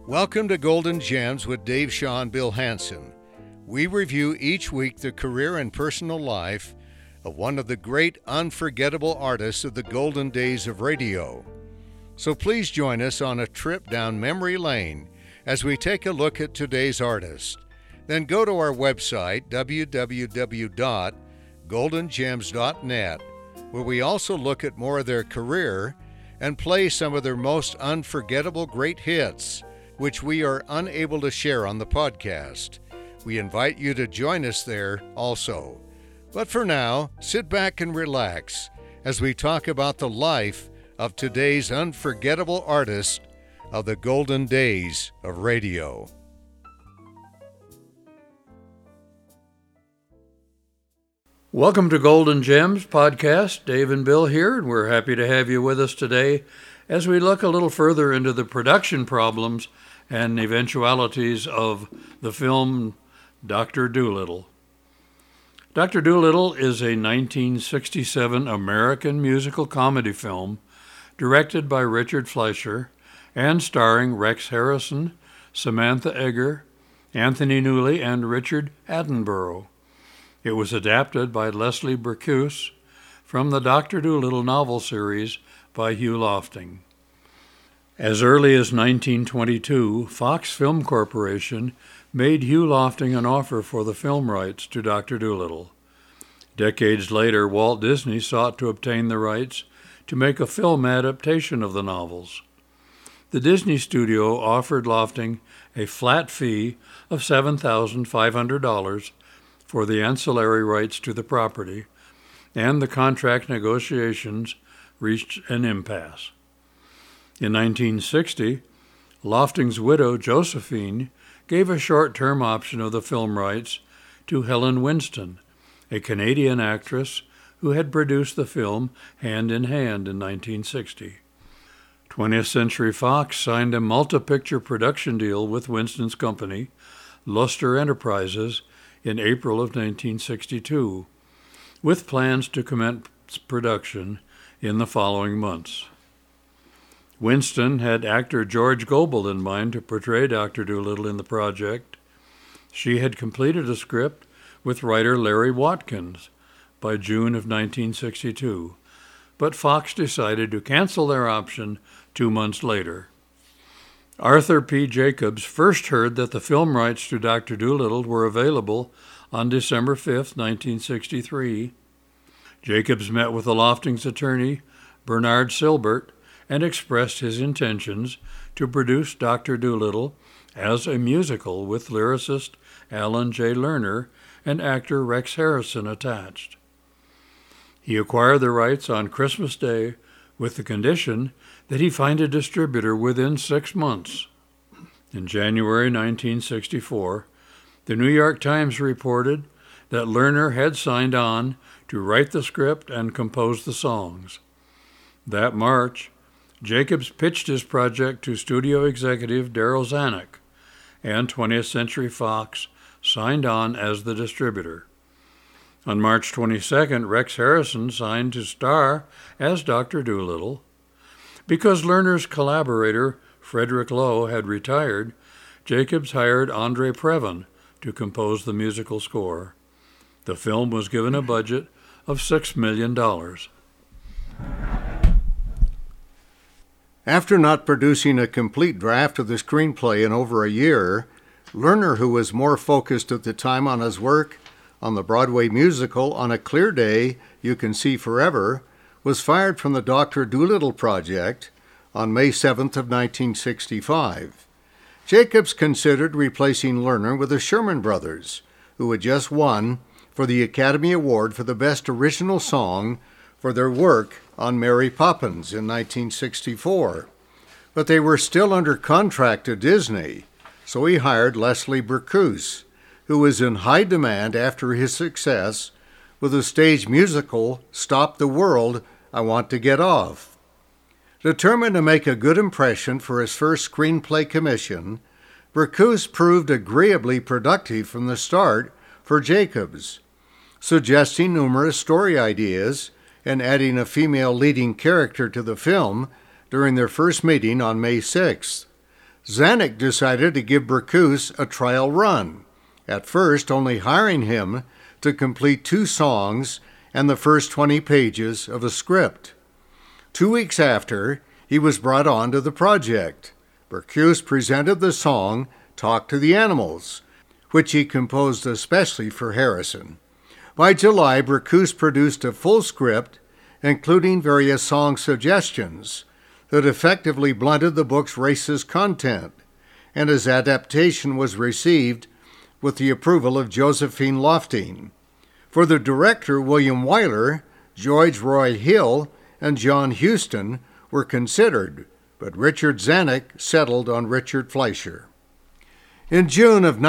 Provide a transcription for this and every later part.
Welcome to Golden Gems with Dave Shaw and Bill Hansen. We review each week the career and personal life of one of the great unforgettable artists of the golden days of radio. So please join us on a trip down memory lane as we take a look at today's artist. Then go to our website, www.goldengems.net, where we also look at more of their career and play some of their most unforgettable great hits, which we are unable to share on the podcast. We invite you to join us there also. But for now, sit back and relax as we talk about the life of today's unforgettable artist of the golden days of radio. Welcome to Golden Gems podcast. Dave and Bill here, and we're happy to have you with us today as we look a little further into the production problems and eventualities of the film Dr. Dolittle. Dr. Dolittle is a 1967 American musical comedy film directed by Richard Fleischer and starring Rex Harrison, Samantha Eggar, Anthony Newley, and Richard Attenborough. It was adapted by Leslie Bricusse from the Dr. Dolittle novel series by Hugh Lofting. As early as 1922, Fox Film Corporation made Hugh Lofting an offer for the film rights to Dr. Dolittle. Decades later, Walt Disney sought to obtain the rights to make a film adaptation of the novels. The Disney studio offered Lofting a flat fee of $7,500 for the ancillary rights to the property, and the contract negotiations reached an impasse. In 1960, Lofting's widow, Josephine, gave a short-term option of the film rights to Helen Winston, a Canadian actress who had produced the film Hand in Hand in 1960. 20th Century Fox signed a multi-picture production deal with Winston's company, Luster Enterprises, in April of 1962, with plans to commence production in the following months. Winston had actor George Gobel in mind to portray Dr. Dolittle in the project. She had completed a script with writer Larry Watkins by June of 1962, but Fox decided to cancel their option 2 months later. Arthur P. Jacobs first heard that the film rights to Dr. Dolittle were available on December 5, 1963. Jacobs met with the Lofting's attorney, Bernard Silbert, and expressed his intentions to produce Dr. Dolittle as a musical with lyricist Alan J. Lerner and actor Rex Harrison attached. He acquired the rights on Christmas Day with the condition that he find a distributor within 6 months. In January 1964, the New York Times reported that Lerner had signed on to write the script and compose the songs. That March, Jacobs pitched his project to studio executive Darryl Zanuck, and 20th Century Fox signed on as the distributor. On March 22nd, Rex Harrison signed to star as Dr. Dolittle. Because Lerner's collaborator, Frederick Lowe, had retired, Jacobs hired Andre Previn to compose the musical score. The film was given a budget of $6 million. After not producing a complete draft of the screenplay in over a year, Lerner, who was more focused at the time on his work on the Broadway musical On a Clear Day You Can See Forever, was fired from the Dr. Dolittle project on May 7th of 1965. Jacobs considered replacing Lerner with the Sherman Brothers, who had just won for the Academy Award for the Best Original Song for their work on Mary Poppins in 1964. But they were still under contract to Disney, so he hired Leslie Bricusse, who was in high demand after his success with the stage musical Stop the World, I Want to Get Off. Determined to make a good impression for his first screenplay commission, Bricusse proved agreeably productive from the start for Jacobs, suggesting numerous story ideas and adding a female leading character to the film during their first meeting on May 6th. Zanuck decided to give Berkus a trial run, at first only hiring him to complete 2 songs and the first 20 pages of a script. 2 weeks after, he was brought on to the project. Berkus presented the song Talk to the Animals, which he composed especially for Harrison. By July, Berkus produced a full script, including various song suggestions, that effectively blunted the book's racist content, and his adaptation was received with the approval of Josephine Lofting. For the director, William Wyler, George Roy Hill, and John Huston were considered, but Richard Zanuck settled on Richard Fleischer. In June of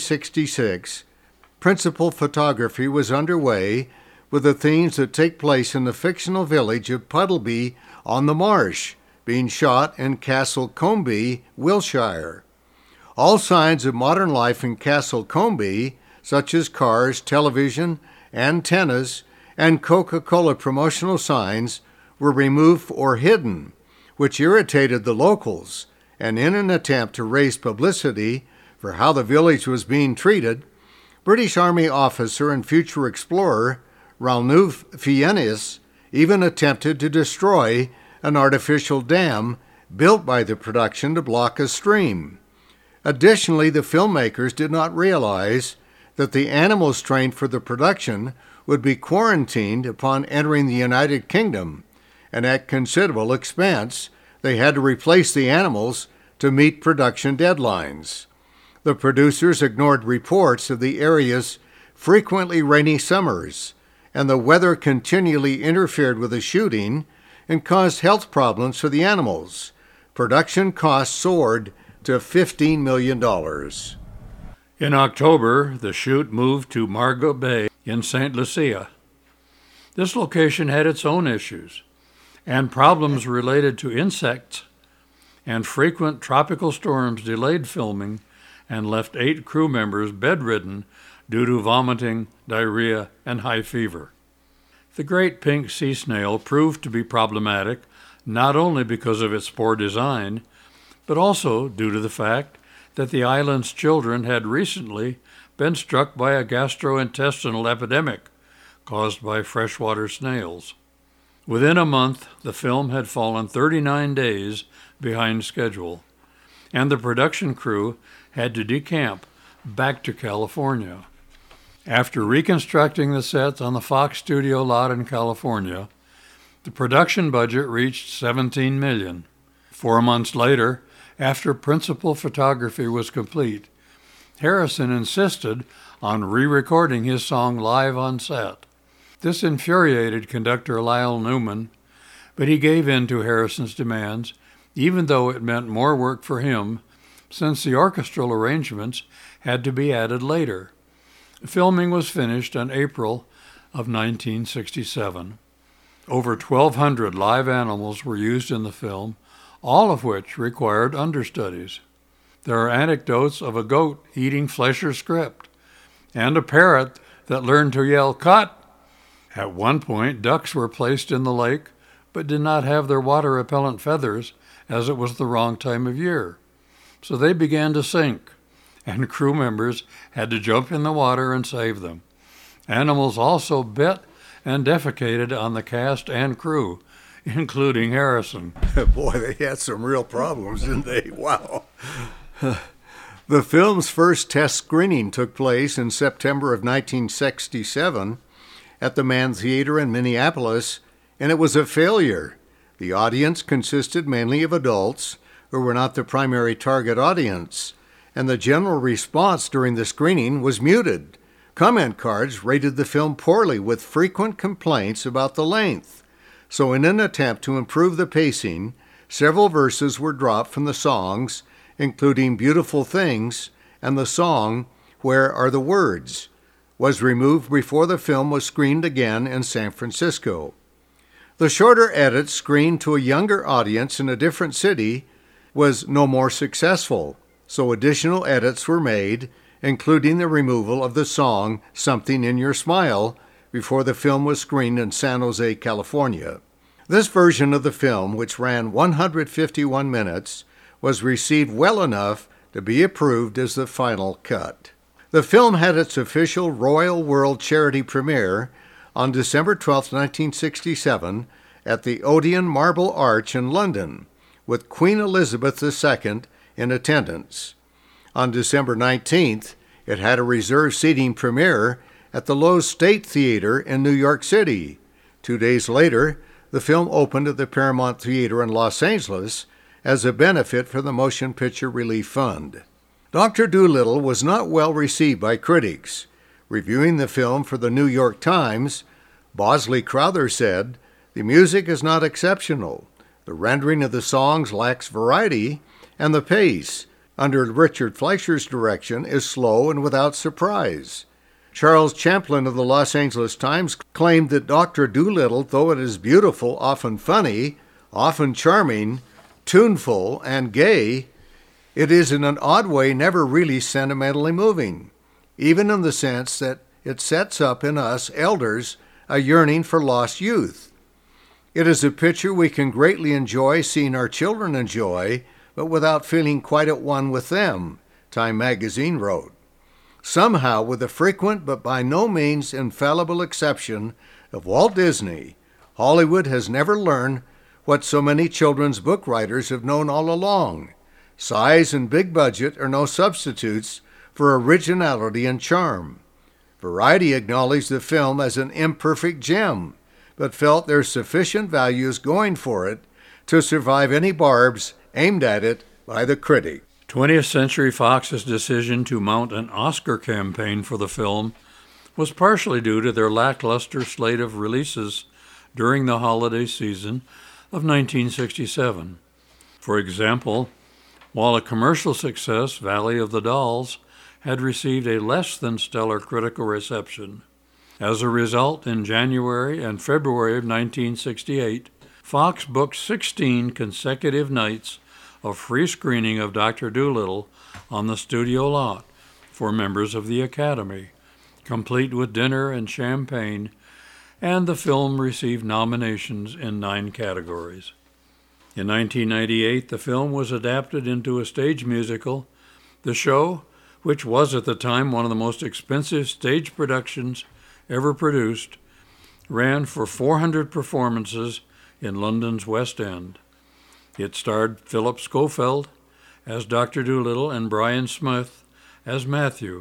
1966, principal photography was underway with the themes that take place in the fictional village of Puddleby on the Marsh, being shot in Castle Comby, Wiltshire. All signs of modern life in Castle Comby, such as cars, television, antennas, and Coca-Cola promotional signs, were removed or hidden, which irritated the locals, and in an attempt to raise publicity for how the village was being treated, British Army officer and future explorer Ranulph Fiennes even attempted to destroy an artificial dam built by the production to block a stream. Additionally, the filmmakers did not realize that the animals trained for the production would be quarantined upon entering the United Kingdom, and at considerable expense, they had to replace the animals to meet production deadlines. The producers ignored reports of the area's frequently rainy summers, and the weather continually interfered with the shooting and caused health problems for the animals. Production costs soared to $15 million. In October, the shoot moved to Margot Bay in St. Lucia. This location had its own issues, and problems related to insects and frequent tropical storms delayed filming and left 8 crew members bedridden due to vomiting, diarrhea, and high fever. The great pink sea snail proved to be problematic not only because of its poor design, but also due to the fact that the island's children had recently been struck by a gastrointestinal epidemic caused by freshwater snails. Within a month, the film had fallen 39 days behind schedule, and the production crew had to decamp back to California. After reconstructing the sets on the Fox Studio lot in California, the production budget reached $17 million. 4 months later, after principal photography was complete, Harrison insisted on re-recording his song live on set. This infuriated conductor Lyle Newman, but he gave in to Harrison's demands, even though it meant more work for him, since the orchestral arrangements had to be added later. Filming was finished in April of 1967. Over 1,200 live animals were used in the film, all of which required understudies. There are anecdotes of a goat eating Fleischer's script, and a parrot that learned to yell, "Cut!" At one point, ducks were placed in the lake, but did not have their water-repellent feathers, as it was the wrong time of year. So they began to sink, and crew members had to jump in the water and save them. Animals also bit and defecated on the cast and crew, including Harrison. Boy, they had some real problems, didn't they? Wow. The film's first test screening took place in September of 1967 at the Mann Theater in Minneapolis, and it was a failure. The audience consisted mainly of adults who were not the primary target audience, and the general response during the screening was muted. Comment cards rated the film poorly with frequent complaints about the length. So in an attempt to improve the pacing, several verses were dropped from the songs, including Beautiful Things, and the song Where Are the Words was removed before the film was screened again in San Francisco. The shorter edit screened to a younger audience in a different city was no more successful, so additional edits were made, including the removal of the song Something in Your Smile before the film was screened in San Jose, California. This version of the film, which ran 151 minutes, was received well enough to be approved as the final cut. The film had its official Royal World charity premiere on December 12, 1967, at the Odeon Marble Arch in London, with Queen Elizabeth II in attendance. On December 19th, it had a reserved seating premiere at the Loews State Theater in New York City. 2 days later, the film opened at the Paramount Theater in Los Angeles as a benefit for the Motion Picture Relief Fund. Dr. Dolittle was not well received by critics. Reviewing the film for the New York Times, Bosley Crowther said, "The music is not exceptional. The rendering of the songs lacks variety, and the pace, under Richard Fleischer's direction, is slow and without surprise." Charles Champlin of the Los Angeles Times claimed that Dr. Dolittle, though it is beautiful, often funny, often charming, tuneful, and gay, it is in an odd way never really sentimentally moving, even in the sense that it sets up in us elders a yearning for lost youth. It is a picture we can greatly enjoy seeing our children enjoy, but without feeling quite at one with them, Time magazine wrote. Somehow, with the frequent but by no means infallible exception of Walt Disney, Hollywood has never learned what so many children's book writers have known all along. Size and big budget are no substitutes for originality and charm. Variety acknowledged the film as an imperfect gem, but felt there's sufficient values going for it to survive any barbs aimed at it by the critic. 20th Century Fox's decision to mount an Oscar campaign for the film was partially due to their lackluster slate of releases during the holiday season of 1967. For example, while a commercial success, Valley of the Dolls, had received a less than stellar critical reception. As a result, in January and February of 1968, Fox booked 16 consecutive nights of free screening of Dr. Dolittle on the studio lot for members of the Academy, complete with dinner and champagne, and the film received nominations in 9 categories. In 1998, the film was adapted into a stage musical. The show, which was at the time one of the most expensive stage productions ever produced, ran for 400 performances in London's West End. It starred Philip Schofield as Dr. Dolittle and Brian Smith as Matthew,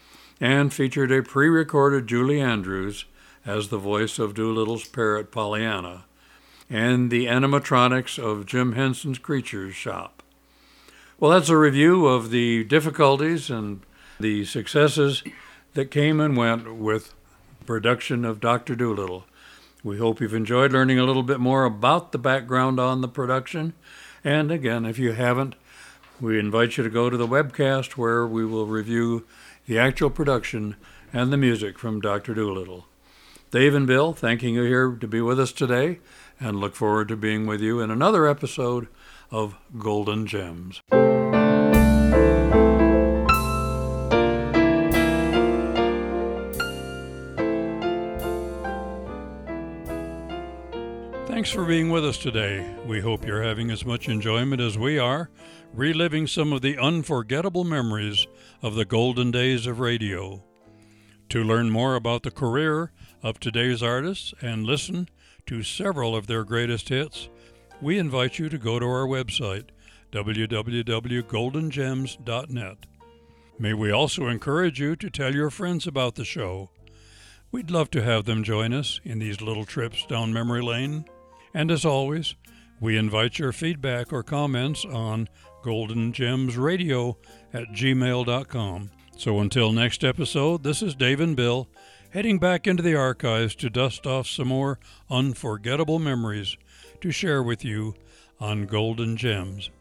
and featured a pre-recorded Julie Andrews as the voice of Dolittle's parrot Pollyanna, and the animatronics of Jim Henson's Creatures Shop. Well, that's a review of the difficulties and the successes that came and went with production of Dr. Dolittle. We hope you've enjoyed learning a little bit more about the background on the production. And again, if you haven't, we invite you to go to the webcast where we will review the actual production and the music from Dr. Dolittle. Dave and Bill, thanking you here to be with us today, and look forward to being with you in another episode of Golden Gems. Thanks for being with us today. We hope you're having as much enjoyment as we are, reliving some of the unforgettable memories of the golden days of radio. To learn more about the career of today's artists and listen to several of their greatest hits, we invite you to go to our website, www.goldengems.net. May we also encourage you to tell your friends about the show. We'd love to have them join us in these little trips down memory lane. And as always, we invite your feedback or comments on goldengemsradio@gmail.com. So until next episode, this is Dave and Bill, heading back into the archives to dust off some more unforgettable memories to share with you on Golden Gems.